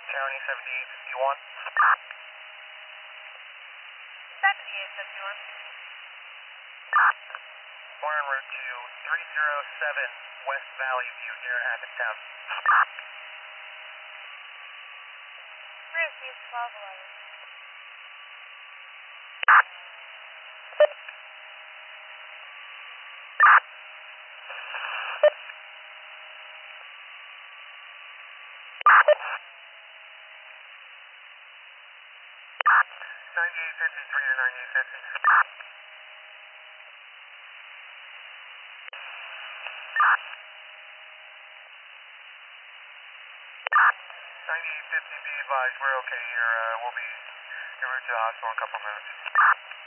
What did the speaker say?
County 7851. Back to the 851. We're en route to 307 West Valley View near Abbottstown. Received 1211. Ninety-eight 53 to 9850. 9850, be advised, we're okay here. We'll be en route to the hospital in a couple minutes.